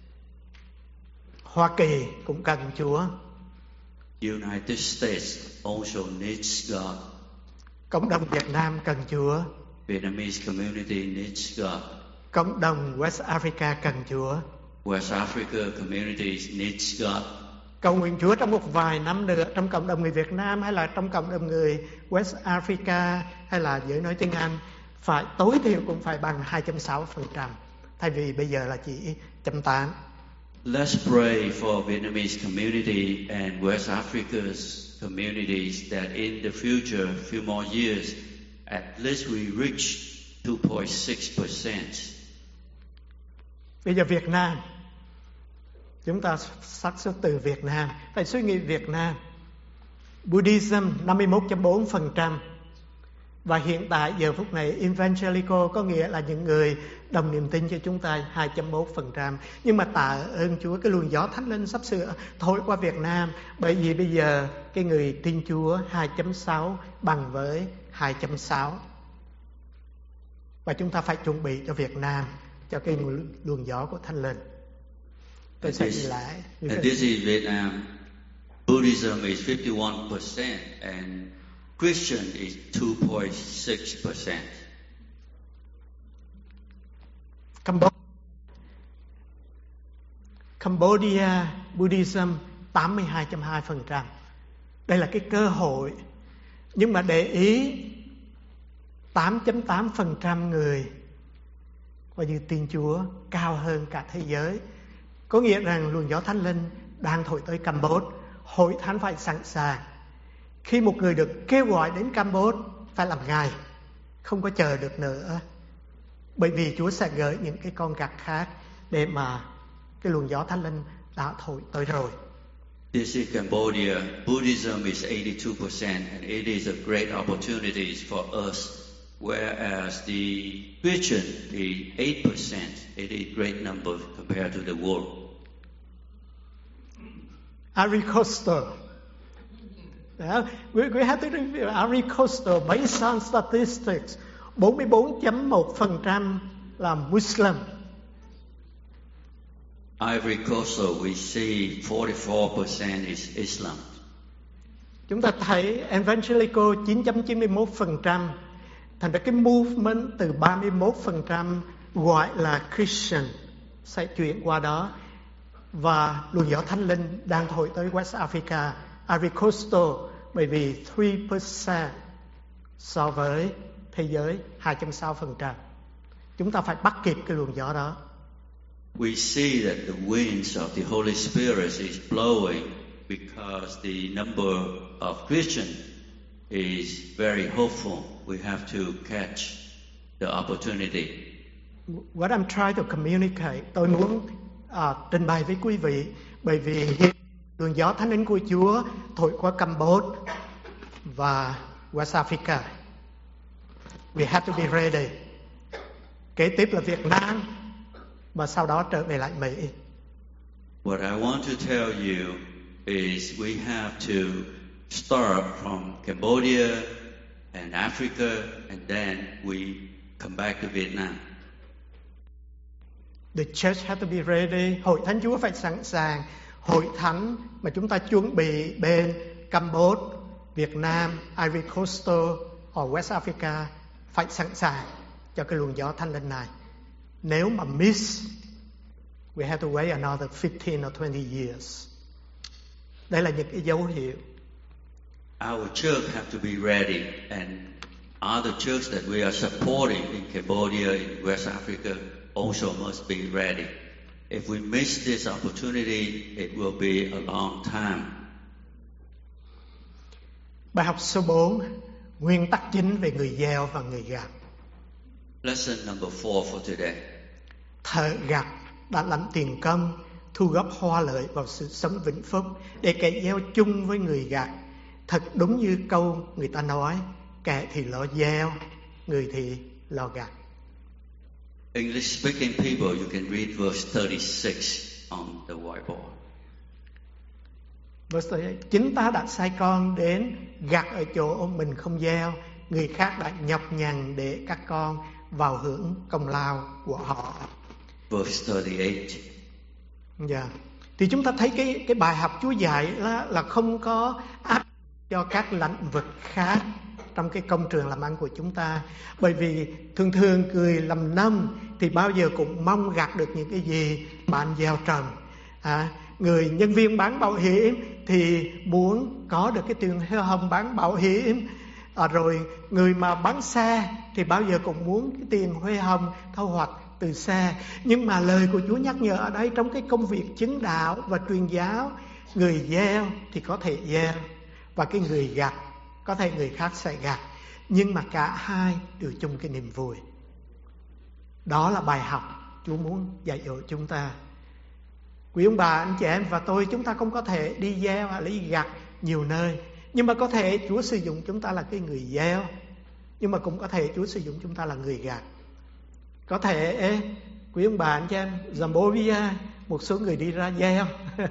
Hoa Kỳ cũng cần Chúa. United States also needs God. Cộng đồng Việt Nam cần Chúa. Vietnamese community needs God. Cộng đồng West Africa cần Chúa. West Africa communities needs God. Cầu nguyện Chúa trong một vài năm nữa, trong cộng đồng người Việt Nam hay là trong cộng đồng người West Africa hay là giới nói tiếng Anh, phải tối thiểu cũng phải bằng hai chấm sáu phần trăm, thay vì bây giờ là chỉ chấm tám. Let's pray for Vietnamese community and West Africa's communities that in the future, few more years, at least we reach two point six percent. Bây giờ Việt Nam, Chúng ta xác xuất từ Việt Nam. Phải suy nghĩ Việt Nam. Buddhism năm mươi mốt phẩy bốn phần trăm. Và hiện tại giờ phút này Evangelical có nghĩa là những người đồng niềm tin cho chúng ta hai phẩy một phần trăm. Nhưng mà tạ ơn Chúa, cái luồng gió Thánh Linh sắp sửa thổi qua Việt Nam. Bởi vì bây giờ cái người tin Chúa hai phẩy sáu bằng với hai phẩy sáu. Và chúng ta phải chuẩn bị cho Việt Nam, cho cái luồng gió của Thánh Linh. Tôi sẽ đi lại. And this is Vietnam. Buddhism is fifty-one percent and Christian is two point six percent. Cambodia, Cambodia Buddhism tám mươi hai phẩy hai phần trăm. Đây là cái cơ hội. Nhưng mà để ý tám phẩy tám phần trăm người coi như tin Chúa cao hơn cả thế giới. Có nghĩa rằng luồng gió Thánh Linh đang thổi tới Campuchia. Hội thánh phải sẵn sàng. Khi một người được kêu gọi đến Campuchia phải làm ngay, không có chờ được nữa. Bởi vì Chúa sẽ gửi những cái con gặt khác để mà cái luồng gió Thánh Linh đã thổi tới rồi. This is Cambodia. Buddhism is eighty-two percent and it is a great opportunity for us. Whereas the Christian is eight percent. It is a great number compared to the world. Ari Coastal. Yeah, we, we have to review Ari Coastal based on statistics. bốn mươi bốn phẩy một phần trăm là Muslim. Ivory Coast, we see forty-four percent is Islam. Chúng ta thấy Evangelical chín phẩy chín mươi mốt phần trăm. Thành ra cái movement từ ba mươi mốt phần trăm gọi là Christian sẽ chuyển qua đó. Và luồng gió Thánh Linh đang thổi tới West Africa, Ivory Coastal, bởi vì ba phần trăm so với thế giới hai phẩy sáu phần trăm. Chúng ta phải bắt kịp cái luồng gió đó. We see that the winds of the Holy Spirit is blowing because the number of Christians is very hopeful. We have to catch the opportunity. What I'm trying to communicate, tôi muốn uh, trình bày với quý vị, bởi vì luồng gió Thánh Linh của Chúa thổi qua Campuchia và West Africa. We have to be ready. Kế tiếp là Việt Nam và sau đó trở về lại Mỹ. What I want to tell you is we have to start from Cambodia and Africa and then we come back to Vietnam. The church has to be ready. Hội thánh Chúa phải sẵn sàng. Hội thánh mà chúng ta chuẩn bị bên Campuchia, Việt Nam, Ivory Coastal or West Africa phải sẵn sàng cho cái luồng gió Thánh Linh này. Nếu mà miss, we have to wait another fifteen or twenty years. Đây là những cái dấu hiệu. Our church have to be ready, and other churches that we are supporting in Cambodia, in West Africa, also must be ready. If we miss this opportunity, it will be a long time. Bài học số bốn, nguyên tắc chính về người gieo và người gặt. Lesson number four for today. Thợ gặt đã lãnh tiền công, thu góp hoa lợi vào sự sống vĩnh phúc, để kẻ gieo chung với người gặt. Thật đúng như câu người ta nói, kẻ thì lo gieo, người thì lo gặt. English speaking people, you can read verse thirty-six on the whiteboard. Verse chính ta đã sai con đến gặt ở chỗ mình không gieo, người khác đã nhọc nhằn để các con vào hưởng công lao của họ. Verse thirty-eight. Dạ. Yeah. Thì chúng ta thấy cái cái bài học Chúa dạy là là không có áp cho các lĩnh vực khác trong cái công trường làm ăn của chúng ta. Bởi vì thường thường người làm nông thì bao giờ cũng mong gặt được những cái gì mà anh gieo trồng. À, người nhân viên bán bảo hiểm thì muốn có được cái tiền hoa hồng bán bảo hiểm. À, rồi người mà bán xe thì bao giờ cũng muốn cái tiền hoa hồng thu hoạch từ xe. Nhưng mà lời của Chúa nhắc nhở ở đây, trong cái công việc chứng đạo và truyền giáo, người gieo thì có thể gieo, và cái người gặt có thể người khác sẽ gặt, nhưng mà cả hai đều chung cái niềm vui. Đó là bài học Chúa muốn dạy dỗ chúng ta. Quý ông bà, anh chị em và tôi, chúng ta không có thể đi gieo hay lấy gặt nhiều nơi. Nhưng mà có thể Chúa sử dụng chúng ta là cái người gieo. Nhưng mà cũng có thể Chúa sử dụng chúng ta là người gặt. Có thể, ê, quý ông bà, anh chị em, Zambovia, một số người đi ra gieo.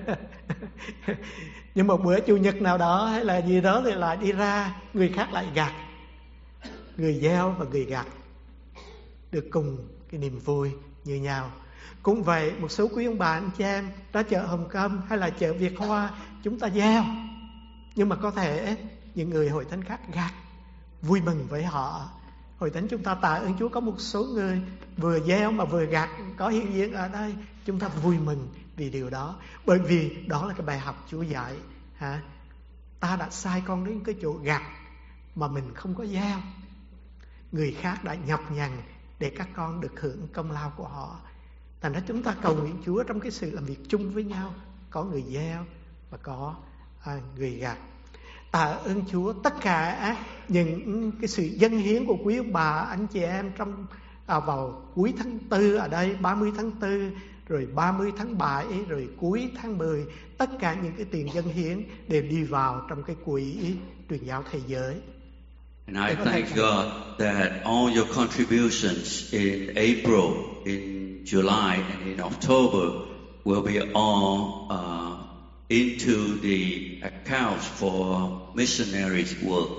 Nhưng một bữa Chủ nhật nào đó hay là gì đó thì lại đi ra, người khác lại gặt. Người gieo và người gặt được cùng cái niềm vui như nhau. Cũng vậy, một số quý ông bà anh chị em ra chợ Hồng Kông hay là chợ Việt Hoa, chúng ta gieo. Nhưng mà có thể những người hội thánh khác gặt, vui mừng với họ. Hội thánh chúng ta tạ ơn Chúa có một số người vừa gieo mà vừa gặt có hiện diện ở đây. Chúng ta vui mừng vì điều đó. Bởi vì đó là cái bài học Chúa dạy. Hả? Ta đã sai con đến cái chỗ gặt mà mình không có gieo. Người khác đã nhọc nhằn để các con được hưởng công lao của họ. Thành ra chúng ta cầu nguyện Chúa trong cái sự làm việc chung với nhau, có người gieo và có à, người gặt. Tạ ơn Chúa, tất cả những cái sự dâng hiến của quý ông bà anh chị em trong à, vào cuối tháng tư ở đây, ba mươi tháng tư, rồi ba mươi tháng bảy, rồi cuối tháng mười, tất cả những cái tiền dâng hiến đều đi vào trong cái quỹ truyền giáo thế giới. And I thank God that all your contributions in April, in July, and in October will be all uh, into the accounts for missionaries' work.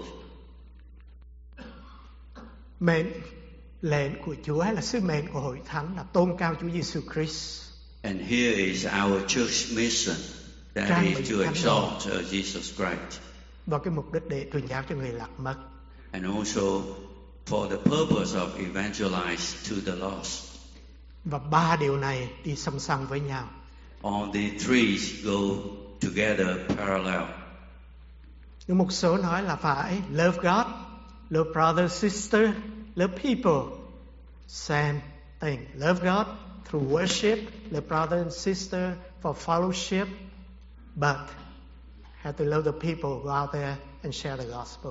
Mệnh lệnh của Chúa hay là sứ mệnh của hội thánh là tôn cao Chúa Giêsu Christ. And here is our church mission, that is to exalt uh, Jesus Christ. Và cái mục đích để truyền giáo cho người lạc mất. And also for the purpose of evangelize to the lost. Và ba điều này đi song song với nhau. All the three go together parallel. Nhưng một số nói là phải love God, love brother, sister, love people. Same thing. Love God through worship, love brother and sister for fellowship. But have to love the people go out there and share the gospel.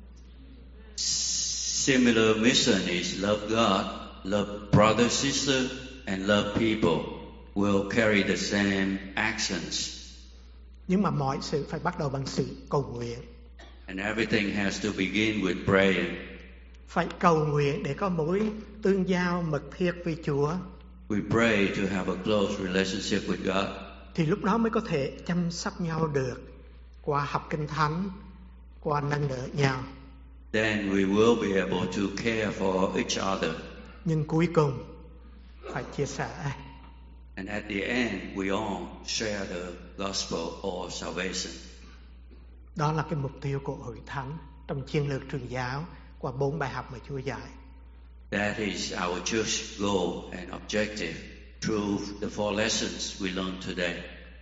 Similar mission is love God, love brother, sister, and love people will carry the same actions. Nhưng mà mọi sự phải bắt đầu bằng sự cầu nguyện. And everything has to begin with prayer. Phải cầu nguyện để có mối tương giao mật thiết với Chúa. We pray to have a close relationship with God. Thì lúc đó mới có thể chăm sóc nhau được qua học kinh thánh, qua nâng đỡ nhau. Then we will be able to care for each other. Nhưng cuối cùng phải chia sẻ. And at the end, we all share the gospel or salvation. Đó là cái mục tiêu của hội thánh trong chiến lược truyền giáo qua bốn bài học mà Chúa dạy. That is our church goal and objective through the four lessons we learned today.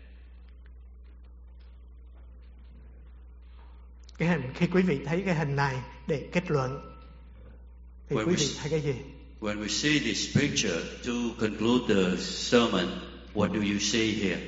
Cái hình, khi quý vị thấy cái hình này để kết luận thì When quý we vị thấy cái gì? When we see this picture to conclude the sermon, what do you see here?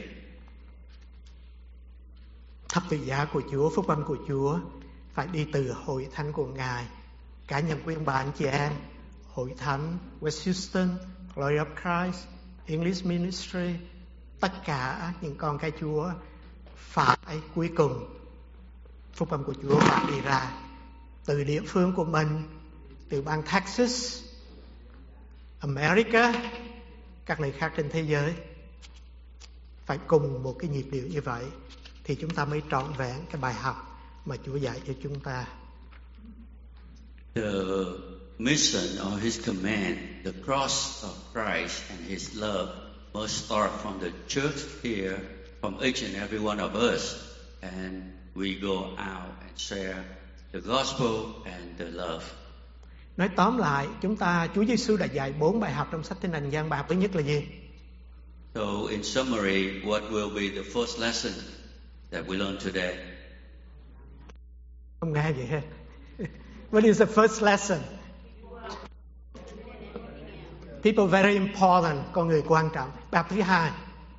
Thập tự giá của Chúa, phúc âm của Chúa phải đi từ hội thánh của Ngài, cá nhân quý ông bà anh chị em, hội thánh West Houston, Glory of Christ, English Ministry, tất cả những con cái Chúa phải cuối cùng phúc âm của Chúa phải đi ra từ địa phương của mình, từ bang Texas, America, các nơi khác trên thế giới, phải cùng một cái nhịp điệu như vậy thì chúng ta mới trọn vẹn cái bài học mà Chúa dạy cho chúng ta. The mission or His command, the cross of Christ and His love must start from the church here, from each and every one of us, and we go out and share the gospel and the love. Nói tóm lại, chúng ta Chúa Giêsu đã dạy bốn bài học trong sách Tin Lành Giăng. Bài học thứ nhất là gì? So in summary, what will be the first lesson that we learned today? Không nghe gì hết. What is the first lesson? People very important, con người quan trọng. Bài học thứ hai,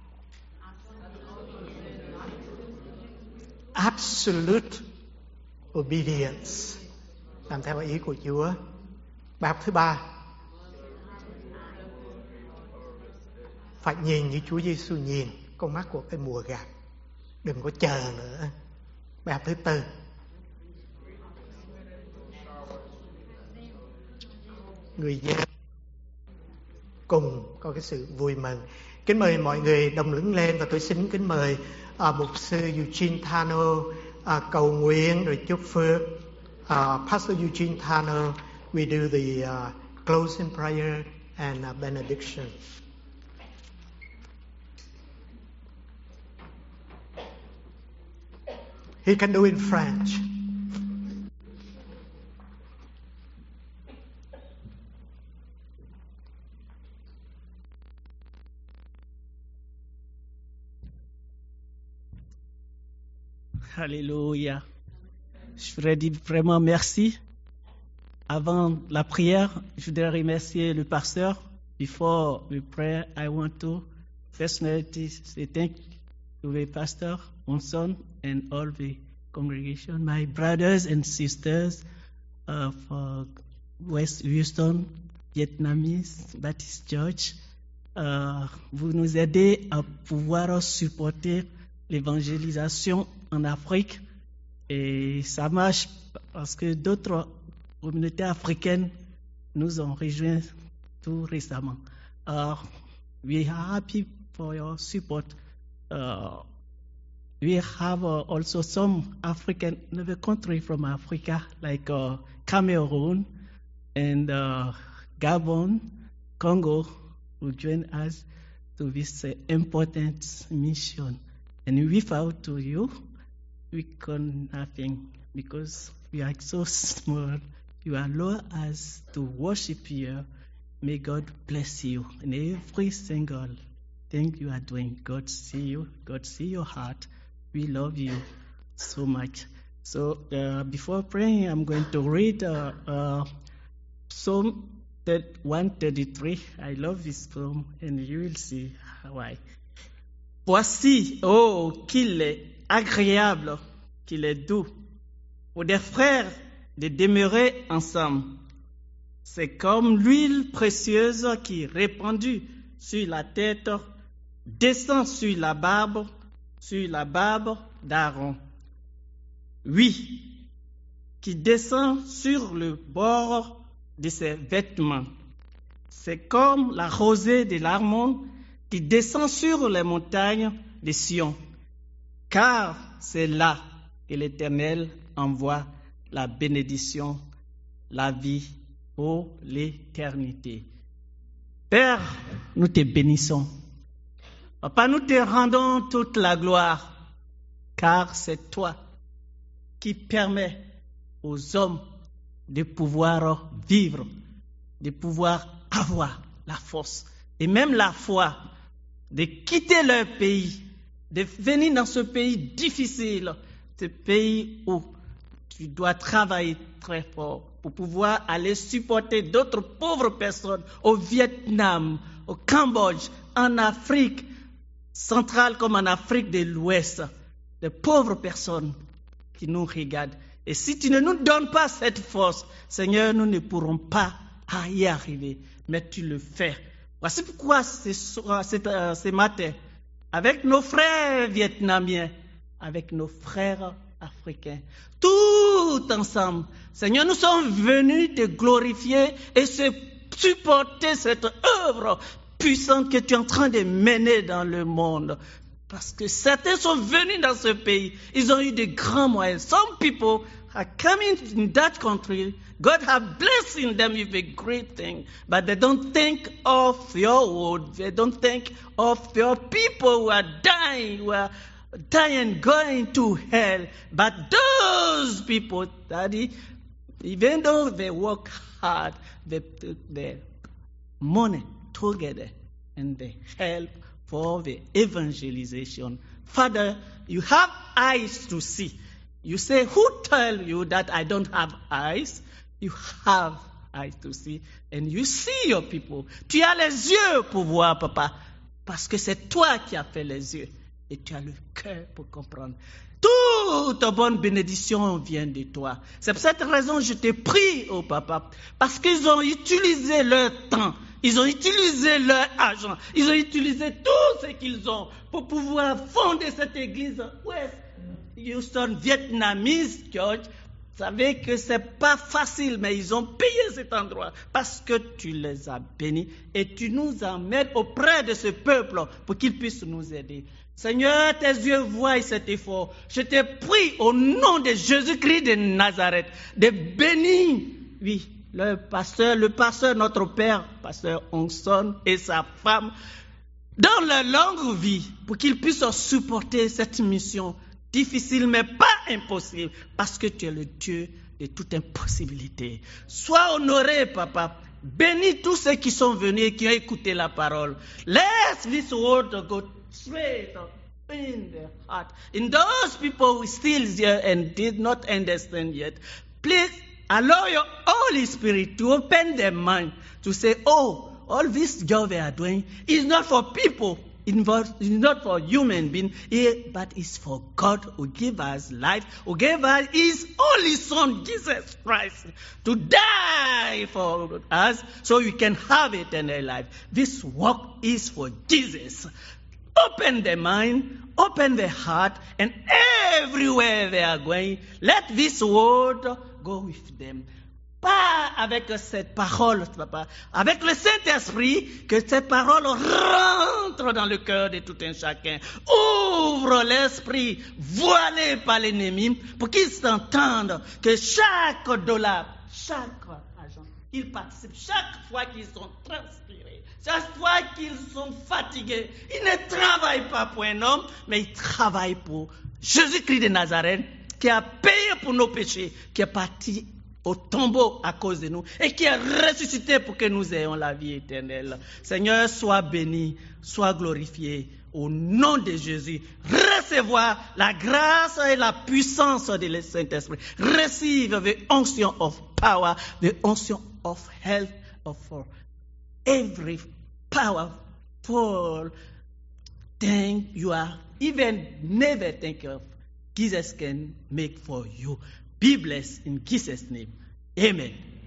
absolute obedience, làm theo ý của Chúa. Bài học thứ ba, phải nhìn như Chúa Giêsu nhìn, con mắt của cái mùa gặt. Đừng có chờ nữa. Bài học thứ tư. Người dân cùng có cái sự vui mừng. Kính mời mọi người đồng đứng lên và tôi xin kính mời uh, mục sư Eugene Thano uh, cầu nguyện rồi chúc phước. Uh, Pastor Eugene Thano, we do the uh, closing prayer and uh, benediction. He can do in French. Alléluia. Je voudrais dire vraiment merci. Avant la prière, je voudrais remercier le pasteur. Before we pray, I want to personally say thank you to the pastor, my son, and all the congregation, my brothers and sisters of uh, West Houston, Vietnamese Baptist Church. Uh, vous nous aidez à pouvoir supporter l'évangélisation en Afrique, et ça marche parce que d'autres communautés africaines nous ont rejoints tout récemment. Uh, we are happy for your support. Uh, we have uh, also some African, another country from Africa like uh, Cameroon and uh, Gabon, Congo, who join us to this uh, important mission. And without you, we can nothing, because we are so small. You allow us to worship you. May God bless you in every single thing you are doing. God see you. God see your heart. We love you so much. So uh, before praying, I'm going to read uh, uh, Psalm one thirty-three. I love this psalm, and you will see why. Voici, oh, qu'il est agréable, qu'il est doux, pour des frères de demeurer ensemble. C'est comme l'huile précieuse qui, répandue sur la tête, descend sur la barbe, sur la barbe d'Aaron. Oui, qui descend sur le bord de ses vêtements. C'est comme la rosée de l'Armon qui descend sur les montagnes de Sion, car c'est là que l'Éternel envoie la bénédiction, la vie pour l'éternité. Père, nous te bénissons. Papa, nous te rendons toute la gloire, car c'est toi qui permets aux hommes de pouvoir vivre, de pouvoir avoir la force et même la foi de quitter leur pays, de venir dans ce pays difficile, ce pays où tu dois travailler très fort pour pouvoir aller supporter d'autres pauvres personnes au Vietnam, au Cambodge, en Afrique centrale comme en Afrique de l'Ouest, de pauvres personnes qui nous regardent. Et si tu ne nous donnes pas cette force, Seigneur, nous ne pourrons pas y arriver, mais tu le fais. Voici pourquoi ce, ce, ce matin, avec nos frères vietnamiens, avec nos frères africains, tout ensemble, Seigneur, nous sommes venus te glorifier et se supporter cette œuvre puissante que tu es en train de mener dans le monde. Parce que certains sont venus dans ce pays, ils ont eu de grands moyens. Some people are coming in that country. God has blessed them with a great thing, but they don't think of your word. They don't think of your people who are dying, who are dying, going to hell. But those people, Daddy, even though they work hard, they put their money together and they help for the evangelization. Father, you have eyes to see. You say, who tell you that I don't have eyes? You have eyes to see, and you see your people. Tu as les yeux pour voir, Papa, parce que c'est toi qui as fait les yeux, et tu as le cœur pour comprendre. Toute bonne bénédiction vient de toi. C'est pour cette raison que je te prie, oh Papa, parce qu'ils ont utilisé leur temps. Ils ont utilisé leur argent. Ils ont utilisé tout ce qu'ils ont pour pouvoir fonder cette église West Houston Vietnamese Church. Vous savez que c'est pas facile, mais ils ont payé cet endroit parce que tu les as bénis et tu nous emmènes auprès de ce peuple pour qu'ils puissent nous aider. Seigneur, tes yeux voient cet effort. Je te prie au nom de Jésus-Christ de Nazareth de bénir, oui, le pasteur, le pasteur, notre père, pasteur Onson et sa femme, dans leur longue vie, pour qu'ils puissent supporter cette mission difficile, mais pas impossible, parce que tu es le Dieu de toute impossibilité. Sois honoré, Papa. Bénis tous ceux qui sont venus et qui ont écouté la parole. Let this word go straight in their heart. In those people who still here and did not understand yet, please allow your Holy Spirit to open their mind to say, oh, all this job they are doing is not for people. Involved, it's not for human being, but it's for God who gave us life, who gave us His only Son, Jesus Christ, to die for us so we can have eternal life. This work is for Jesus. Open their mind, open their heart, and everywhere they are going, let this word go with them. Pas avec cette parole, papa, avec le Saint-Esprit, que cette parole rentre dans le cœur de tout un chacun. Ouvre l'esprit voilé par l'ennemi pour qu'ils s'entendent que chaque dollar, chaque argent, ils participent, chaque fois qu'ils sont transpirés, chaque fois qu'ils sont fatigués, ils ne travaillent pas pour un homme, mais ils travaillent pour Jésus-Christ de Nazareth, qui a payé pour nos péchés, qui est parti au tombeau à cause de nous et qui est ressuscité pour que nous ayons la vie éternelle. Seigneur, sois béni, sois glorifié au nom de Jésus. Recevoir la grâce et la puissance de Saint-Esprit. Receive the unction of power, the unction of health, of for every powerful thing you are even never think of. Jesus can make for you. Be blessed in Jesus' name. Amen.